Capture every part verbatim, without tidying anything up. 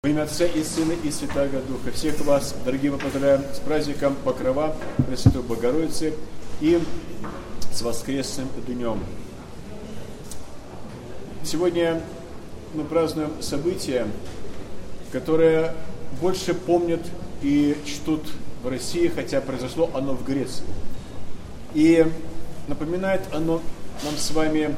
Во имя Отца и Сына и Святаго Духа. Всех вас, дорогие, мы поздравляем с праздником Покрова Пресвятой Богородицы и с воскресным днем. Сегодня мы празднуем событие, которое больше помнят и чтут в России, хотя произошло оно в Греции. И напоминает оно нам с вами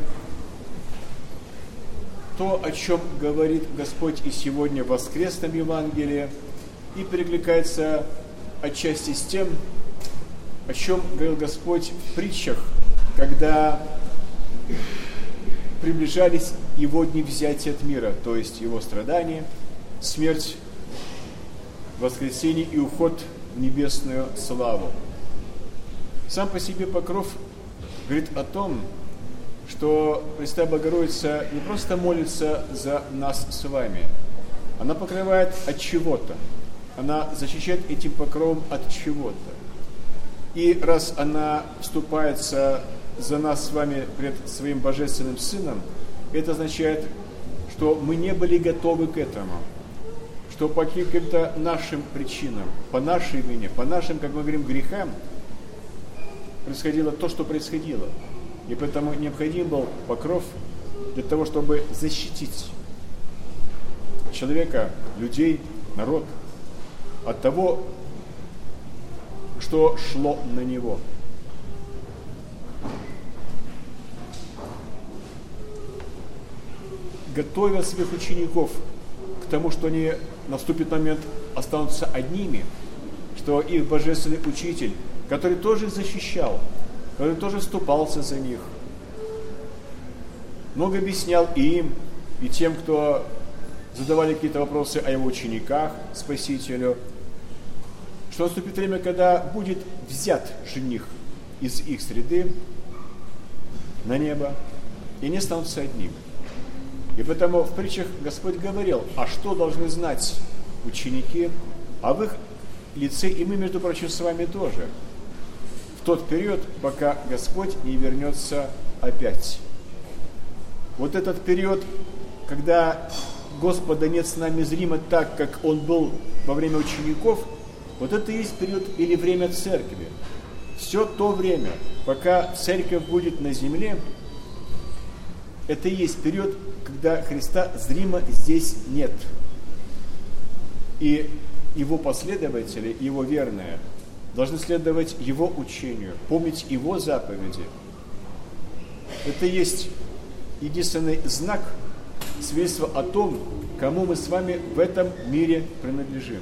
то, о чем говорит Господь и сегодня в воскресном Евангелии, и перекликается отчасти с тем, о чем говорил Господь в притчах, когда приближались Его дни взятия от мира, то есть Его страдания, смерть, воскресение и уход в небесную славу. Сам по себе Покров говорит о том, что Пресвятая Богородица не просто молится за нас с вами, она покрывает от чего-то, она защищает этим покровом от чего-то. И раз она вступается за нас с вами пред своим Божественным Сыном, это означает, что мы не были готовы к этому, что по каким-то нашим причинам, по нашей вине, по нашим, как мы говорим, грехам, происходило то, что происходило. И поэтому необходим был покров для того, чтобы защитить человека, людей, народ от того, что шло на него. Готовя своих учеников к тому, что они наступит момент останутся одними, что их Божественный Учитель, который тоже их защищал, который тоже вступался за них, много объяснял и им, и тем, кто задавали какие-то вопросы о его учениках, Спасителю, что наступит время, когда будет взят жених из их среды на небо, и они станутся одними. И поэтому в притчах Господь говорил, а что должны знать ученики, а в их лице и мы, между прочим, с вами тоже, в тот период, пока Господь не вернется опять. Вот этот период, когда Господа нет с нами зримо так, как Он был во время учеников, вот это и есть период или время церкви. Все то время, пока церковь будет на земле, это и есть период, когда Христа зримо здесь нет. И Его последователи, Его верные, должны следовать Его учению, помнить Его заповеди. Это есть единственный знак, свидетельство о том, кому мы с вами в этом мире принадлежим.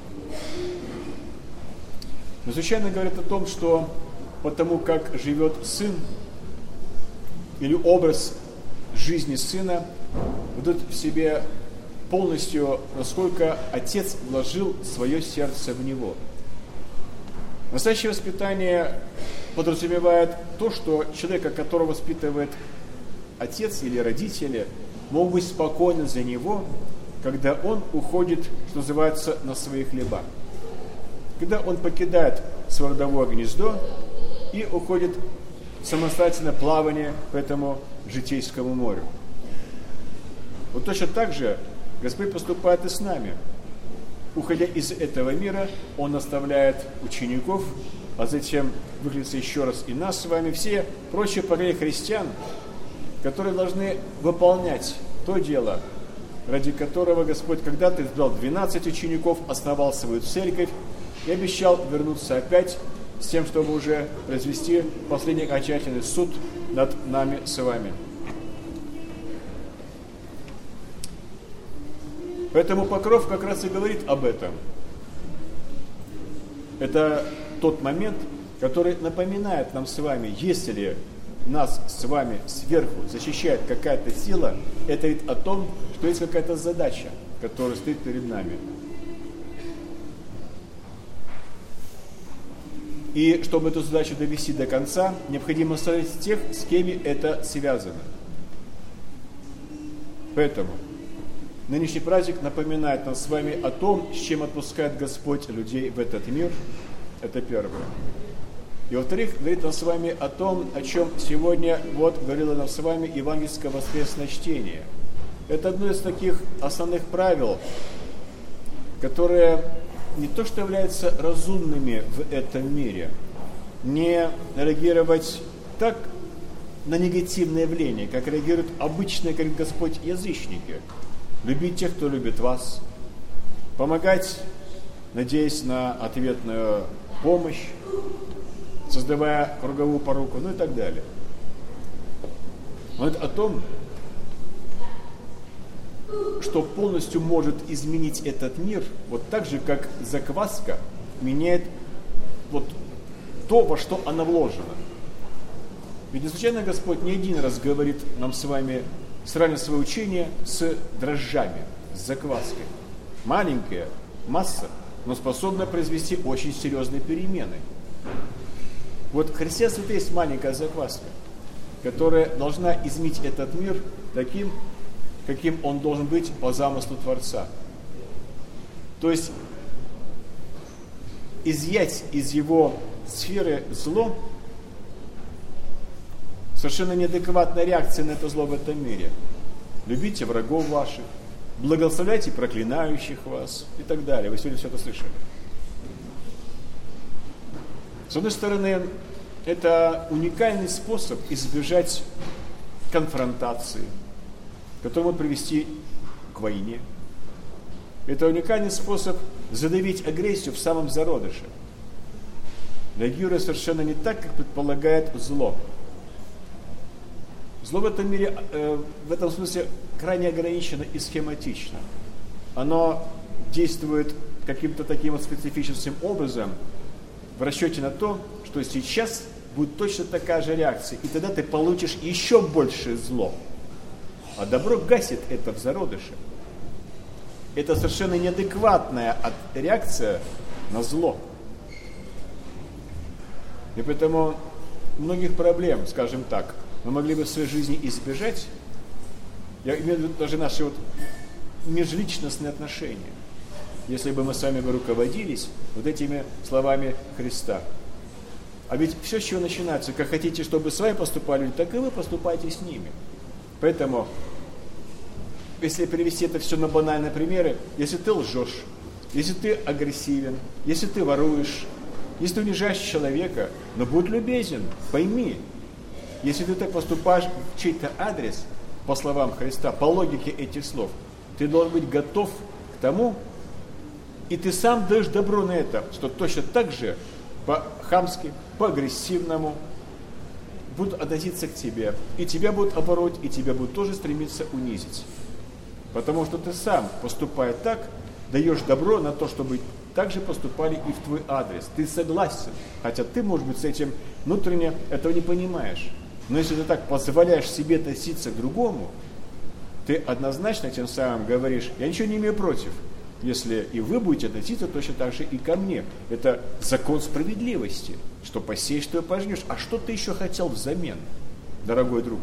Но случайно говорят о том, что потому как живет Сын, или образ жизни Сына, ведут в себе полностью, насколько Отец вложил свое сердце в Него. Настоящее воспитание подразумевает то, что человека, которого воспитывает отец или родители, могут быть спокойны за него, когда он уходит, что называется, на свои хлеба. Когда он покидает свое родовое гнездо и уходит в самостоятельное плавание по этому житейскому морю. Вот точно так же Господь поступает и с нами. Уходя из этого мира, Он оставляет учеников, а затем выглядится еще раз и нас с вами, все прочие поколения христиан, которые должны выполнять то дело, ради которого Господь когда-то избрал двенадцать учеников, основал свою церковь и обещал вернуться опять с тем, чтобы уже произвести последний окончательный суд над нами с вами. Поэтому Покров как раз и говорит об этом. Это тот момент, который напоминает нам с вами, если нас с вами сверху защищает какая-то сила, это говорит о том, что есть какая-то задача, которая стоит перед нами. И чтобы эту задачу довести до конца, необходимо оставить тех, с кем это связано. Поэтому нынешний праздник напоминает нам с вами о том, с чем отпускает Господь людей в этот мир. Это первое. И во-вторых, говорит нам с вами о том, о чем сегодня вот говорило нам с вами евангельское воскресное чтение. Это одно из таких основных правил которые не то что являются разумными в этом мире, не реагировать так на негативное явление, как реагируют обычные, как Господь, язычники. Любить тех, кто любит вас, помогать, надеясь на ответную помощь, создавая круговую поруку, ну и так далее. Но это о том, что полностью может изменить этот мир, вот так же, как закваска меняет вот то, во что она вложена. Ведь не случайно Господь не один раз говорит нам с вами сравнивать свое учение с дрожжами, с закваской. Маленькая масса, но способна произвести очень серьезные перемены. Вот христианство это есть маленькая закваска, которая должна изменить этот мир таким, каким он должен быть по замыслу Творца. То есть изъять из его сферы зло совершенно неадекватная реакция на это зло в этом мире. Любите врагов ваших, благословляйте проклинающих вас и так далее. Вы сегодня все это слышали. С одной стороны, это уникальный способ избежать конфронтации, который может привести к войне. Это уникальный способ задавить агрессию в самом зародыше. Реагируя совершенно не так, как предполагает зло. Зло в этом мире, э, в этом смысле, крайне ограничено и схематично. Оно действует каким-то таким вот специфическим образом в расчете на то, что сейчас будет точно такая же реакция, и тогда ты получишь еще большее зло. А добро гасит это в зародыше. Это совершенно неадекватная реакция на зло. И поэтому многих проблем, скажем так, мы могли бы в своей жизни избежать. Я имею в виду даже наши вот межличностные отношения. Если бы мы с вами бы руководились вот этими словами Христа. А ведь все, с чего начинается, как хотите, чтобы с вами поступали, так и вы поступайте с ними. Поэтому, если перевести это все на банальные примеры, если ты лжешь, если ты агрессивен, если ты воруешь, если ты унижаешь человека, но будь любезен, пойми, если ты так поступаешь в чей-то адрес, по словам Христа, по логике этих слов, ты должен быть готов к тому, и ты сам даешь добро на это, что точно так же по-хамски, по-агрессивному будут относиться к тебе. И тебя будут обороть, и тебя будут тоже стремиться унизить. Потому что ты сам, поступая так, даешь добро на то, чтобы так же поступали и в твой адрес. Ты согласен, хотя ты, может быть, с этим внутренне этого не понимаешь. Но если ты так позволяешь себе относиться к другому, ты однозначно тем самым говоришь: я ничего не имею против, если и вы будете относиться точно так же и ко мне. Это закон справедливости, что посеешь, что и пожнешь. А что ты еще хотел взамен, дорогой друг?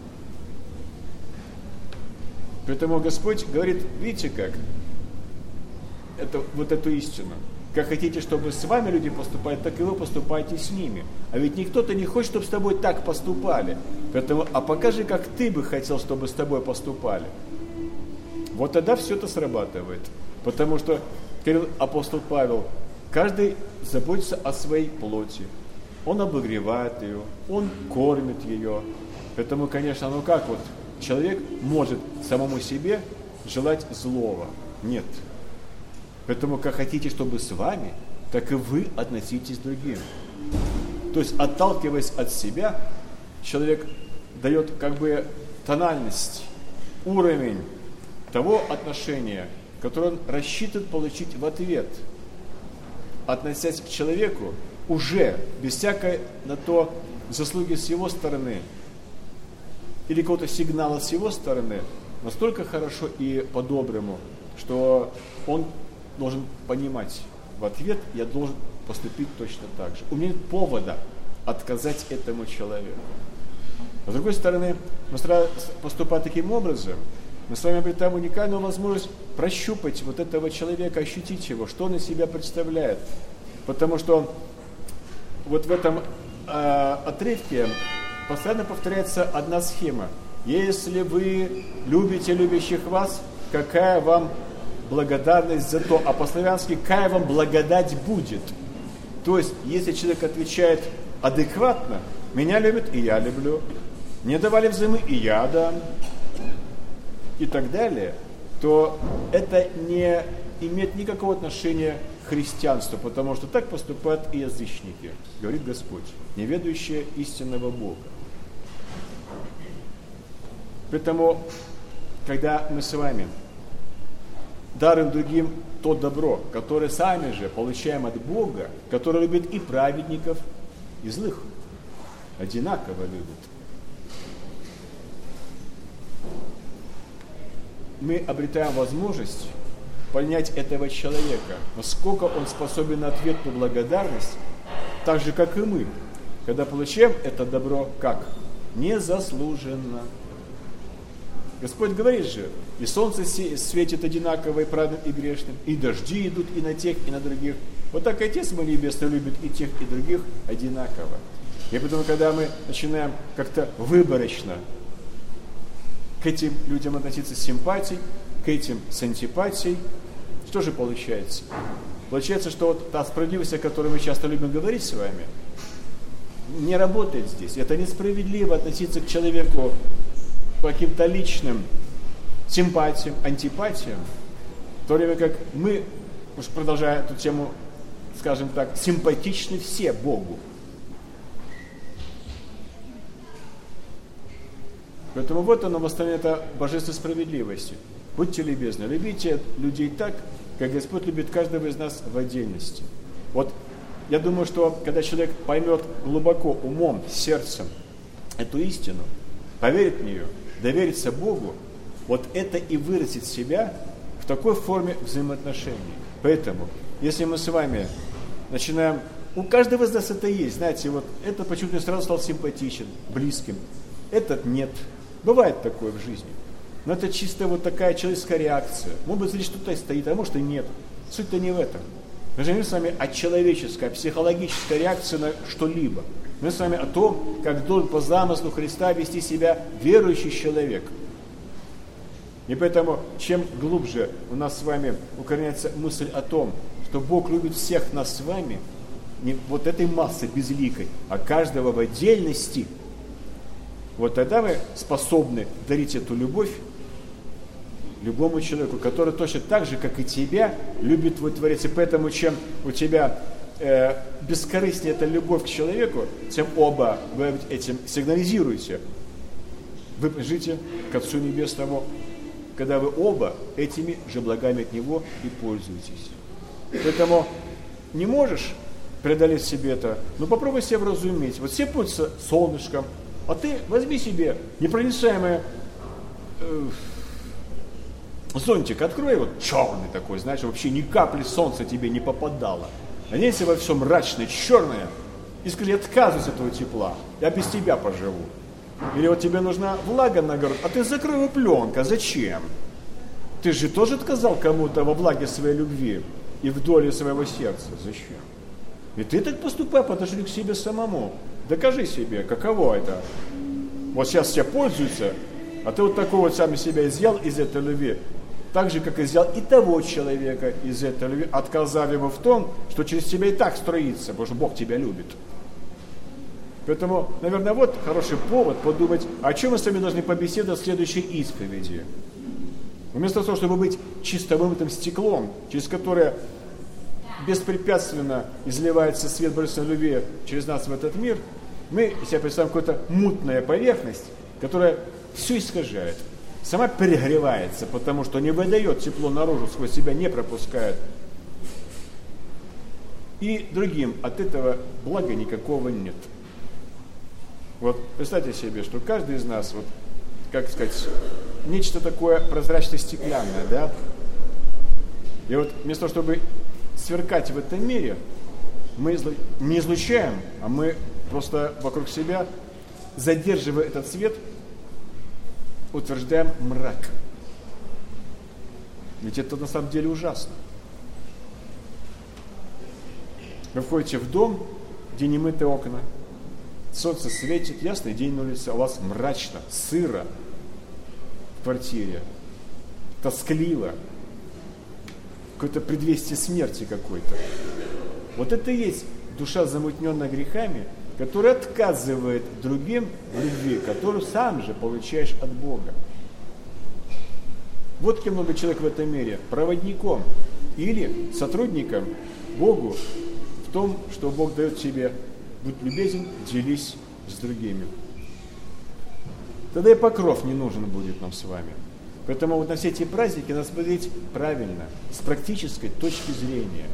Поэтому Господь говорит: видите как, это, вот эту истину. Как хотите, чтобы с вами люди поступали, так и вы поступайте с ними. А ведь никто-то не хочет, чтобы с тобой так поступали. Поэтому, а покажи, как ты бы хотел, чтобы с тобой поступали. Вот тогда все это срабатывает. Потому что, говорил апостол Павел, каждый заботится о своей плоти. Он обогревает ее, он кормит ее. Поэтому, конечно, ну как вот человек может самому себе желать злого? Нет. Поэтому, как хотите, чтобы с вами, так и вы относитесь к другим. То есть, отталкиваясь от себя, человек дает как бы тональность, уровень того отношения, которое он рассчитывает получить в ответ, относясь к человеку уже без всякой на то заслуги с его стороны или какого-то сигнала с его стороны, настолько хорошо и по-доброму, что он должен понимать, в ответ я должен поступить точно так же. У меня нет повода отказать этому человеку. А с другой стороны, мы стараемся поступать таким образом, мы с вами обретаем уникальную возможность прощупать вот этого человека, ощутить его, что он из себя представляет. Потому что вот в этом э, отрывке постоянно повторяется одна схема. Если вы любите любящих вас, какая вам благодарность за то, а по-славянски «кай вам благодать будет». То есть, если человек отвечает адекватно, меня любят и я люблю, мне давали взаймы и я дам, и так далее, то это не имеет никакого отношения к христианству, потому что так поступают и язычники, говорит Господь, не ведающие истинного Бога. Поэтому, когда мы с вами дарим другим то добро, которое сами же получаем от Бога, который любит и праведников, и злых, одинаково любит, мы обретаем возможность понять этого человека, насколько он способен на ответную благодарность, так же, как и мы, когда получаем это добро как? Незаслуженно. Господь говорит же, и солнце светит одинаково и праведным, и грешным, и дожди идут и на тех, и на других. Вот так и Отец мой Небесный любит и тех, и других одинаково. И поэтому, когда мы начинаем как-то выборочно к этим людям относиться с симпатией, к этим с антипатией, что же получается? Получается, что вот та справедливость, о которой мы часто любим говорить с вами, не работает здесь. Это несправедливо относиться к человеку по каким-то личным симпатиям, антипатиям, в то время как мы, уж продолжая эту тему, скажем так, симпатичны все Богу. Поэтому вот оно восстановление это божественной справедливости. Будьте любезны, любите людей так, как Господь любит каждого из нас в отдельности. Вот я думаю, что когда человек поймет глубоко умом, сердцем эту истину, поверит в нее, доверится Богу, вот это и выразит себя в такой форме взаимоотношений. Поэтому, если мы с вами начинаем, у каждого из нас это есть, знаете, вот это почему-то сразу стал симпатичен, близким, этот нет. Бывает такое в жизни. Но это чисто вот такая человеческая реакция. Может быть, здесь что-то стоит, а может и нет. Суть-то не в этом. Мы же не с вами о человеческой, психологической реакции на что-либо. Мы с вами о том, как должен по замыслу Христа вести себя верующий человек. И поэтому, чем глубже у нас с вами укореняется мысль о том, что Бог любит всех нас с вами, не вот этой массы безликой, а каждого в отдельности, вот тогда мы способны дарить эту любовь любому человеку, который точно так же, как и тебя, любит твой Творец. И поэтому, чем у тебя э, бескорыстнее эта любовь к человеку, тем оба вы этим сигнализируете. Вы живите к Отцу Небесному, когда вы оба этими же благами от Него и пользуетесь. Поэтому не можешь преодолеть себе это, но попробуй себя вразуметь. Вот все пользуются солнышком, а ты возьми себе непроницаемый э, зонтик, открой, вот черный такой, знаешь, вообще ни капли солнца тебе не попадало. А не если во всем мрачное, черное, и скажи, отказывайся от этого тепла, я без тебя поживу. Или вот тебе нужна влага на огород, а ты закрой его пленкой, зачем? Ты же тоже отказал кому-то во влаге своей любви и в доле своего сердца, зачем? И ты так поступай по отношению к себе самому. Докажи себе, каково это. Вот сейчас все пользуются, а ты вот такой вот сам себя изъял из этой любви, так же, как изъял и того человека из этой любви, отказав ему в том, что через тебя и так строится, потому что Бог тебя любит. Поэтому, наверное, вот хороший повод подумать, о чем мы с вами должны побеседовать в следующей исповеди. Вместо того, чтобы быть чисто вымытым стеклом, через которое беспрепятственно изливается свет божественной любви через нас в этот мир, мы себе представим какую-то мутная поверхность, которая все искажает. Сама перегревается, потому что не выдает тепло наружу, сквозь себя не пропускает. И другим от этого блага никакого нет. Вот представьте себе, что каждый из нас, вот, как сказать, нечто такое прозрачно-стеклянное, да? И вот вместо того, чтобы сверкать в этом мире, мы не излучаем, а мы просто вокруг себя, задерживая этот свет, утверждаем мрак. Ведь это на самом деле ужасно. Вы входите в дом, где не мыты окна, солнце светит, ясный день на улице, а у вас мрачно, сыро в квартире, тоскливо. какое-то предвестие смерти какой-то. Вот это и есть душа, замутненная грехами, которая отказывает другим в любви, которую сам же получаешь от Бога. Вот кем нужно быть человек в этом мире: проводником или сотрудником Богу в том, что Бог дает тебе. Будь любезен, делись с другими. Тогда и покров не нужен будет нам с вами. Поэтому вот на все эти праздники надо смотреть правильно, с практической точки зрения.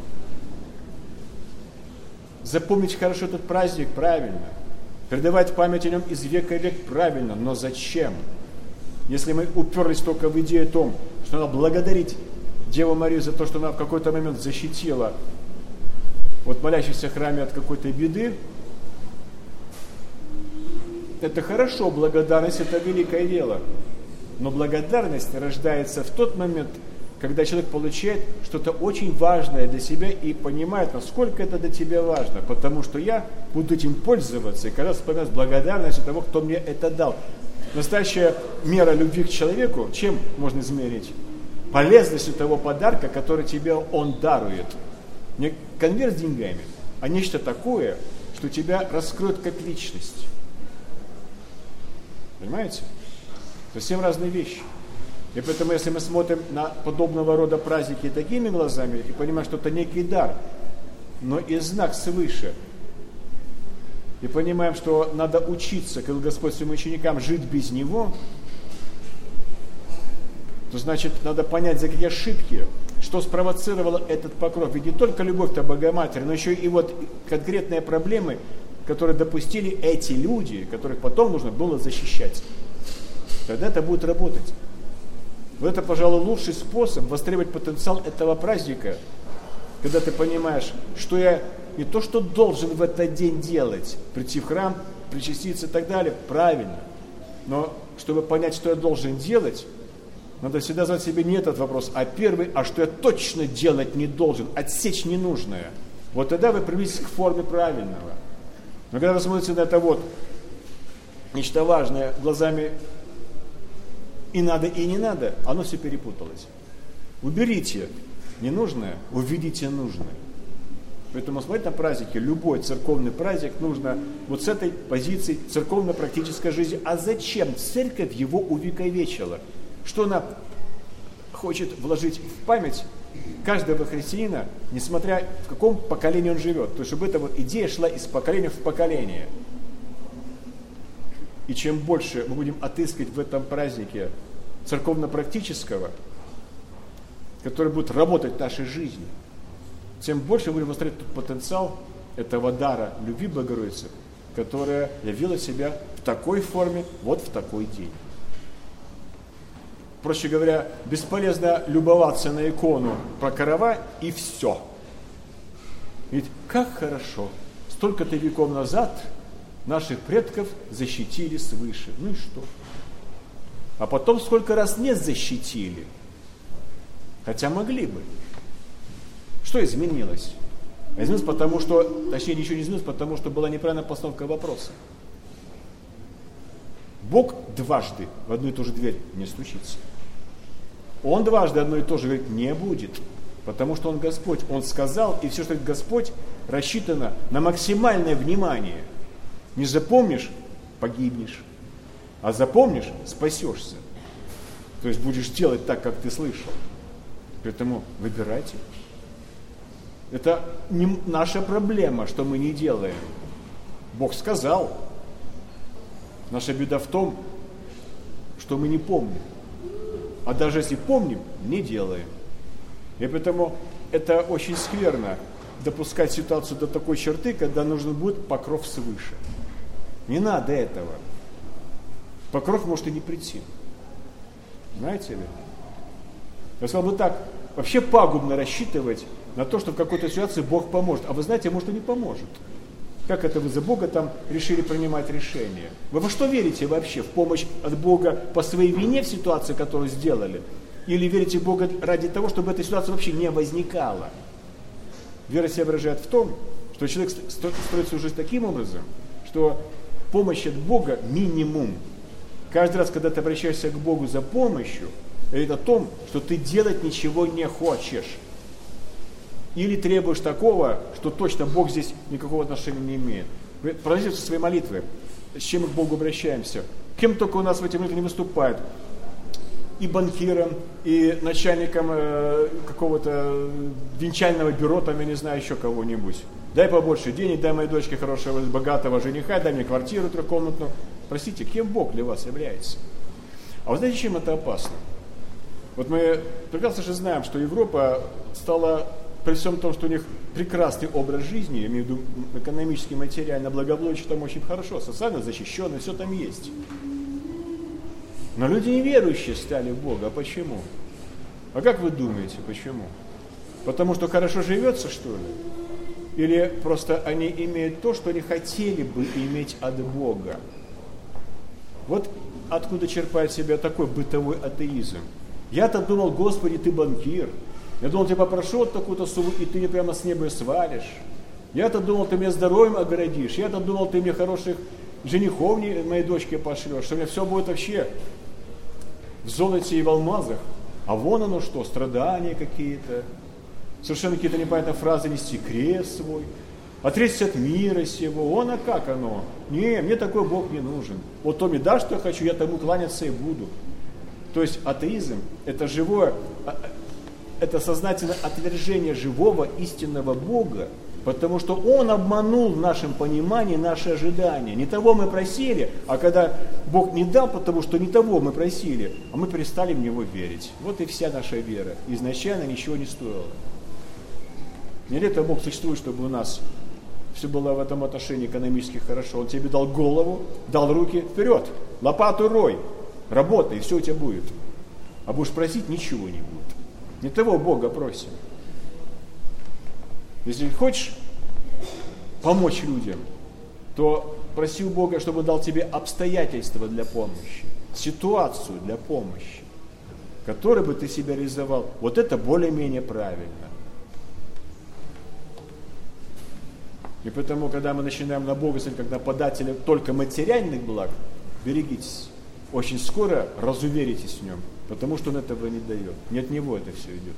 Запомнить хорошо этот праздник правильно, передавать память о нем из века в век правильно, но зачем? Если мы уперлись только в идею о том, что надо благодарить Деву Марию за то, что она в какой-то момент защитила вот молящихся в храме от какой-то беды, это хорошо, благодарность — это великое дело. Но благодарность рождается в тот момент, когда человек получает что-то очень важное для себя и понимает, насколько это для тебя важно, потому что я буду этим пользоваться и когда вспоминать благодарность того, кто мне это дал. Настоящая мера любви к человеку чем можно измерить? Полезностью того подарка, который тебе он дарует. Не конверт с деньгами, а нечто такое, что тебя раскроет как личность. Понимаете? Совсем разные вещи. И поэтому, если мы смотрим на подобного рода праздники такими глазами и понимаем, что это некий дар, но и знак свыше, и понимаем, что надо учиться, как Господь своим ученикам, жить без Него, то значит, надо понять, за какие ошибки, что спровоцировало этот покров. Ведь не только любовь-то Богоматери, но еще и вот конкретные проблемы, которые допустили эти люди, которых потом нужно было защищать. Тогда это будет работать. Вот это, пожалуй, лучший способ востребовать потенциал этого праздника, когда ты понимаешь, что я не то, что должен в этот день делать, прийти в храм, причаститься и так далее, правильно. Но чтобы понять, что я должен делать, надо всегда задать себе не этот вопрос, а первый, а что я точно делать не должен, отсечь ненужное. Вот тогда вы приблизитесь к форме правильного. Но когда вы смотрите на это вот, нечто важное, глазами и надо, и не надо, оно все перепуталось. Уберите ненужное, увидите нужное. Поэтому смотреть на праздники, любой церковный праздник нужно вот с этой позиции церковно-практической жизни. А зачем церковь его увековечила? Что она хочет вложить в память каждого христианина, несмотря в каком поколении он живет. То есть, чтобы эта вот идея шла из поколения в поколение. И чем больше мы будем отыскивать в этом празднике церковно-практического, который будет работать в нашей жизни, тем больше мы будем восстановить тот потенциал этого дара любви Богородицы, которая явила себя в такой форме, вот в такой день. Проще говоря, бесполезно любоваться на икону Покрова и все. Ведь как хорошо, столько-то веков назад наших предков защитили свыше. Ну и что? А потом сколько раз не защитили. Хотя могли бы. Что изменилось? Изменилось потому, что, точнее, ничего не изменилось, потому что была неправильная постановка вопроса. Бог дважды в одну и ту же дверь не стучится. Он дважды одно и то же говорит, не будет. Потому что Он Господь. Он сказал, и все, что говорит Господь, рассчитано на максимальное внимание. Не запомнишь – погибнешь. А запомнишь – спасешься. То есть будешь делать так, как ты слышал. Поэтому выбирайте. Это не наша проблема, что мы не делаем. Бог сказал. Наша беда в том, что мы не помним. А даже если помним, не делаем. И поэтому это очень скверно допускать ситуацию до такой черты, когда нужен будет покров свыше. Не надо этого. Покров может и не прийти. Знаете ли? Я сказал бы так, вообще пагубно рассчитывать на то, что в какой-то ситуации Бог поможет. А вы знаете, может и не поможет. Как это вы за Бога там решили принимать решение? Вы во что верите вообще? В помощь от Бога по своей вине в ситуации, которую сделали? Или верите в Бога ради того, чтобы эта ситуация вообще не возникала? Вера себя выражает в том, что человек строит свою жизнь таким образом, что помощь от Бога минимум. Каждый раз, когда ты обращаешься к Богу за помощью, это о том, что ты делать ничего не хочешь. или требуешь такого, что точно Бог здесь никакого отношения не имеет. Вы проанализируйте свои молитвы, с чем мы к Богу обращаемся. Кем только у нас в эти молитвы не выступает. И банкиром, и начальником э, какого-то венчального бюро, там, я не знаю, еще кого-нибудь. Дай побольше денег, дай моей дочке хорошего, богатого жениха, дай мне квартиру трехкомнатную. Простите, кем Бог для вас является? А вы знаете, чем это опасно? Вот мы прекрасно же знаем, что Европа стала, при всем том, что у них прекрасный образ жизни, я имею в виду экономически, материально, благополучие там очень хорошо, социально защищенно, все там есть. Но люди неверующие стали в Бога. А почему? А как вы думаете, почему? Потому что хорошо живется, что ли? Или просто они имеют то, что они хотели бы иметь от Бога? Вот откуда черпает себя такой бытовой атеизм. Я-то думал, Господи, ты банкир. Я думал, ты попрошу вот такую-то сумму, и ты мне прямо с неба свалишь. Я-то думал, ты мне здоровьем оградишь. Я-то думал, ты мне хороших женихов моей дочке пошлешь, что у меня все будет вообще в золоте и в алмазах. А вон оно что, страдания какие-то, совершенно какие-то непонятные фразы, нести крест свой, отречься от мира сего. Вон, а как оно? Не, мне такой Бог не нужен. Вот то мне дашь, что я хочу, я тому кланяться и буду. То есть атеизм – это живое, это сознательное отвержение живого истинного Бога, потому что Он обманул в нашем понимании наши ожидания. Не того мы просили, а когда Бог не дал, потому что не того мы просили, а мы перестали в Него верить. Вот и вся наша вера. Изначально ничего не стоила. Не для этого Бог существует, чтобы у нас все было в этом отношении экономически хорошо. Он тебе дал голову, дал руки, вперед, лопату рой, работай, и все у тебя будет. А будешь просить, ничего не будет. Не того Бога просим. Если хочешь помочь людям, то проси у Бога, чтобы Он дал тебе обстоятельства для помощи, ситуацию для помощи, которой бы ты себя реализовал. Вот это более-менее правильно. И поэтому, когда мы начинаем на Бога смотреть, как на подателя только материальных благ, берегитесь. Очень скоро разуверитесь в Нем, потому что Он этого не дает. Не от Него это все идет.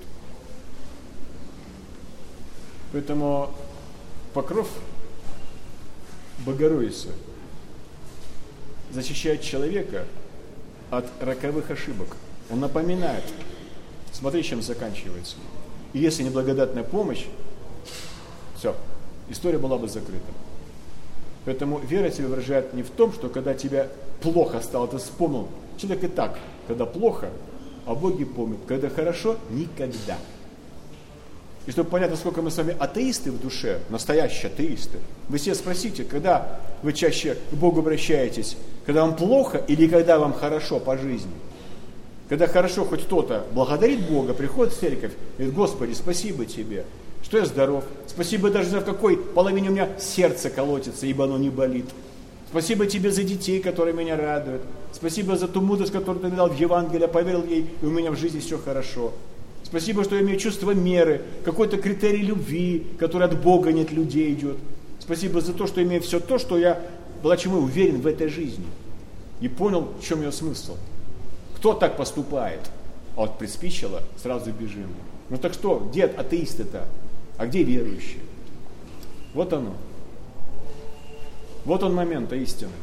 Поэтому покров Богородицы защищает человека от роковых ошибок. Он напоминает, смотри, чем заканчивается. И если не благодатная помощь, все, история была бы закрыта. Поэтому вера тебя выражает не в том, что когда тебе плохо стало, ты вспомнил. Человек и так, когда плохо, а Боги помнят. Когда хорошо, никогда. И чтобы понять, насколько мы с вами атеисты в душе, настоящие атеисты, вы себе спросите, когда вы чаще к Богу обращаетесь, когда вам плохо или когда вам хорошо по жизни? Когда хорошо, хоть кто-то благодарит Бога, приходит в церковь и говорит: Господи, спасибо Тебе, что я здоров. Спасибо даже за в какой половине у меня сердце колотится, ибо оно не болит. Спасибо Тебе за детей, которые меня радуют. Спасибо за ту мудрость, которую Ты мне дал в Евангелие, поверил ей, и у меня в жизни все хорошо. Спасибо, что я имею чувство меры, какой-то критерий любви, который от Бога, нет людей идет. Спасибо за то, что я имею все то, что я была чему уверен в этой жизни. И понял, в чем ее смысл. Кто так поступает? А вот приспичило, сразу бежим. Ну так что, где атеисты-то? А где верующие? Вот оно. Вот он момент истины.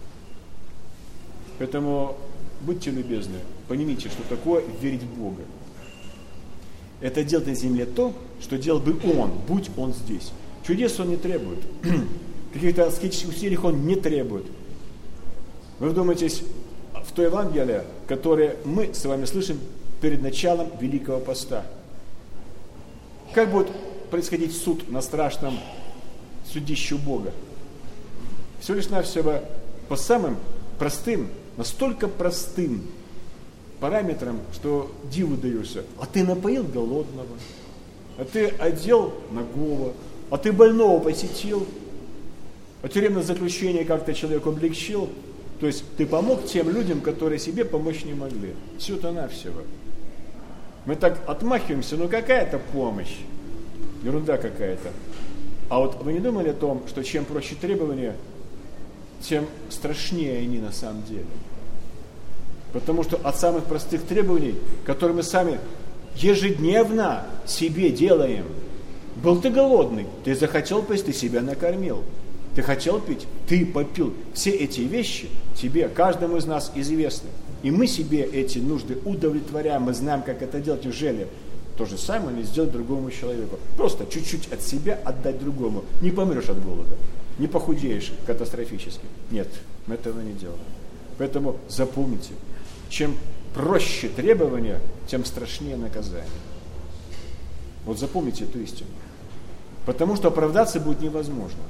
Поэтому будьте любезны, поймите, что такое верить в Бога. Это делать на земле то, что делал бы Он, будь Он здесь. Чудес Он не требует. Каких-то аскетических усилий Он не требует. Вы вдумайтесь в то Евангелие, которое мы с вами слышим перед началом Великого Поста. Как будет происходить суд на страшном судище Бога? Всего лишь навсего по самым простым, настолько простым параметрам, что диву даешься. А ты напоил голодного, а ты одел нагого, а ты больного посетил, а тюремное заключение как-то человеку облегчил. То есть ты помог тем людям, которые себе помочь не могли. Всего-то-навсего. Мы так отмахиваемся, ну какая-то помощь. Ерунда какая-то. А вот вы не думали о том, что чем проще требования, тем страшнее они на самом деле? Потому что от самых простых требований, которые мы сами ежедневно себе делаем, Был ты голодный, ты захотел пить, ты себя накормил. Ты хотел пить, ты попил. Все эти вещи тебе, каждому из нас известны. И мы себе эти нужды удовлетворяем, мы знаем, как это делать, ужели то же самое не сделать другому человеку. Просто чуть-чуть от себя отдать другому. Не помрешь от голода, не похудеешь катастрофически. Нет, мы этого не делаем. Поэтому запомните, чем проще требования, тем страшнее наказание. Вот запомните эту истину. Потому что оправдаться будет невозможно.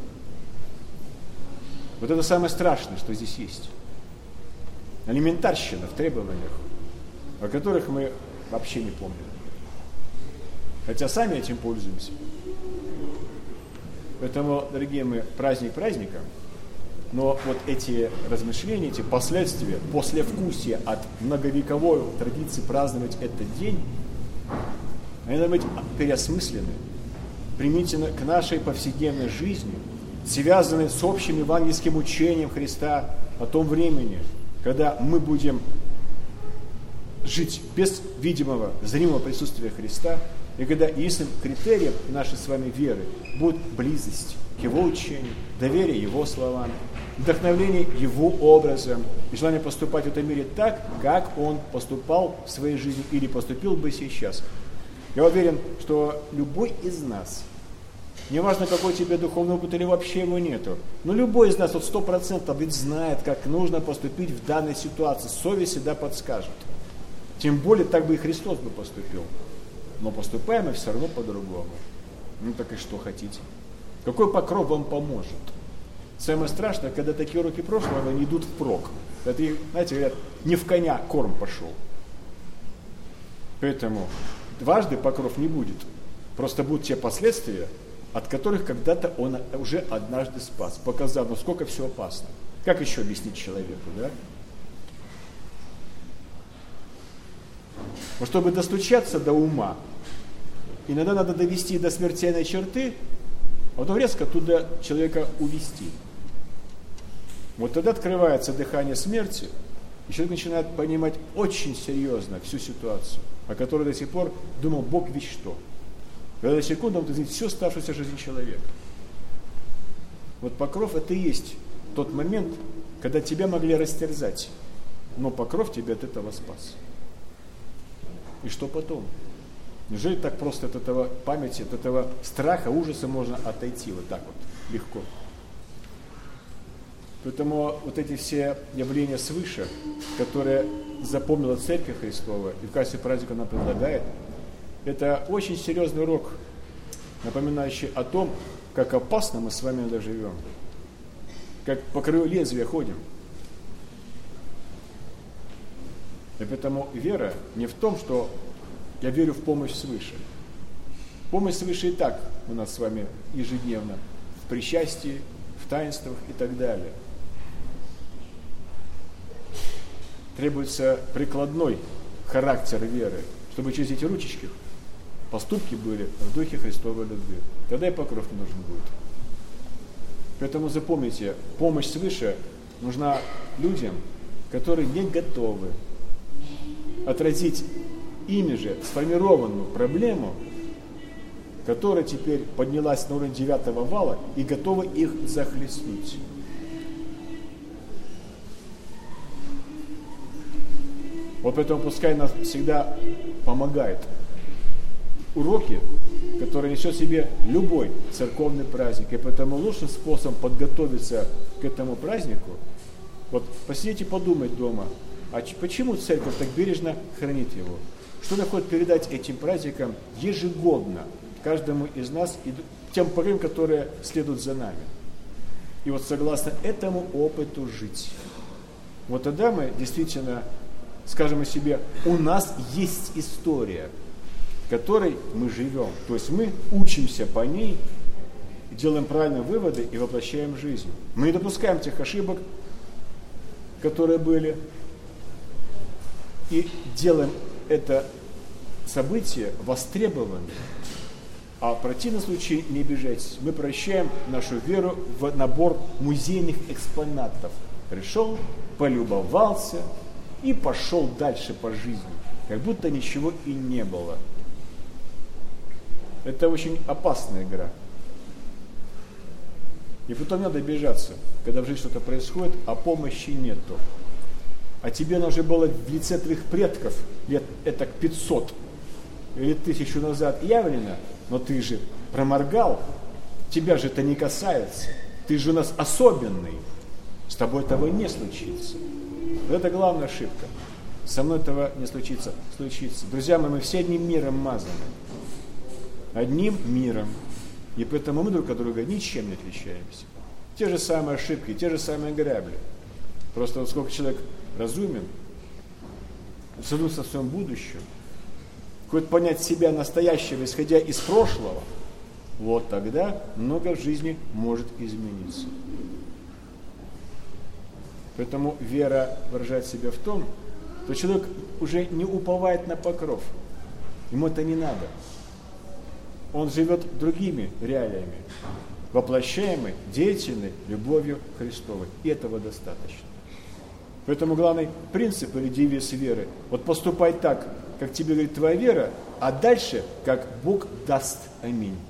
Вот это самое страшное, что здесь есть. Элементарщина в требованиях, о которых мы вообще не помним. Хотя сами этим пользуемся. Поэтому, дорогие мои, праздник праздником, но вот эти размышления, эти последствия, послевкусие от многовековой традиции праздновать этот день, они должны быть переосмыслены, применительно к нашей повседневной жизни, связаны с общим евангельским учением Христа о том времени, когда мы будем жить без видимого, зримого присутствия Христа, и когда единственным критерием нашей с вами веры будет близость к Его учению, доверие Его словам, вдохновление Его образом и желание поступать в этом мире так, как Он поступал в своей жизни или поступил бы сейчас. Я уверен, что любой из нас, неважно, какой тебе духовный опыт или вообще его нету, но любой из нас, вот сто процентов ведь знает, как нужно поступить в данной ситуации. Совесть всегда подскажет. Тем более, так бы и Христос бы поступил. Но поступаем мы все равно по-другому. Ну так и что хотите? Какой покров вам поможет? Самое страшное, когда такие уроки прошлого не идут впрок. Это, знаете, говорят, не в коня корм пошел. Поэтому дважды покров не будет. Просто будут те последствия, от которых когда-то он уже однажды спас, показав, ну сколько все опасно. Как еще объяснить человеку, да? Но чтобы достучаться до ума, иногда надо довести до смертельной черты, а потом резко туда человека увести. Вот тогда открывается дыхание смерти, и человек начинает понимать очень серьезно всю ситуацию, о которой до сих пор думал Бог ведь что. Когда до секунды он изменит всю оставшуюся жизнь человека. Вот покров это и есть тот момент, когда тебя могли растерзать, но покров тебя от этого спас. И что потом? Неужели так просто от этого памяти, от этого страха, ужаса можно отойти вот так вот, легко? Поэтому вот эти все явления свыше, которые запомнила Церковь Христова и в качестве праздника она предлагает, это очень серьезный урок, напоминающий о том, как опасно мы с вами иногда живем, как по краю лезвия ходим. И поэтому вера не в том, что я верю в помощь свыше. Помощь свыше и так у нас с вами ежедневно, в причастии, в таинствах и так далее. Требуется прикладной характер веры, чтобы через эти ручечки поступки были в духе Христовой любви. Тогда и покров не нужен будет. Поэтому запомните, помощь свыше нужна людям, которые не готовы отразить ими же сформированную проблему, которая теперь поднялась на уровень девятого вала и готова их захлестнуть. Вот поэтому пускай нас всегда помогает уроки, которые несет в себе любой церковный праздник. И поэтому лучшим способом подготовиться к этому празднику, вот посидеть и подумать дома, а почему церковь так бережно хранит его? Что она хочет передать этим праздникам ежегодно каждому из нас и тем поколениям, которые следуют за нами. И вот согласно этому опыту жить. Вот тогда мы действительно скажем о себе, у нас есть история, в которой мы живем. То есть мы учимся по ней, делаем правильные выводы и воплощаем в жизнь. Мы не допускаем тех ошибок, которые были, и делаем это событие востребованным. А в противном случае не бежать. Мы превращаем нашу веру в набор музейных экспонатов. Пришел, полюбовался и пошел дальше по жизни, как будто ничего и не было. это очень опасная игра. И потом надо обижаться, когда в жизни что-то происходит, а помощи нету. А тебе нужно было в лице твоих предков лет это пятьсот или тысячу назад явлено, но ты же проморгал, тебя же это не касается. Ты же у нас особенный. С тобой этого не случится. Вот это главная ошибка. Со мной этого не случится. Случится. Друзья мои, мы все одним миром мазаны. Одним миром. И поэтому мы друг от друга ничем не отличаемся. Те же самые ошибки, те же самые грабли. Просто вот сколько человек разумен, задуматься о своем будущем, хоть понять себя настоящего, исходя из прошлого, вот тогда много в жизни может измениться. Поэтому вера выражает себя в том, что человек уже не уповает на покров. Ему это не надо. Он живет другими реалиями, воплощаемой, деятельной любовью Христовой. И этого достаточно. Поэтому главный принцип или девиз веры – вот поступай так, как тебе говорит твоя вера, а дальше, как Бог даст. Аминь.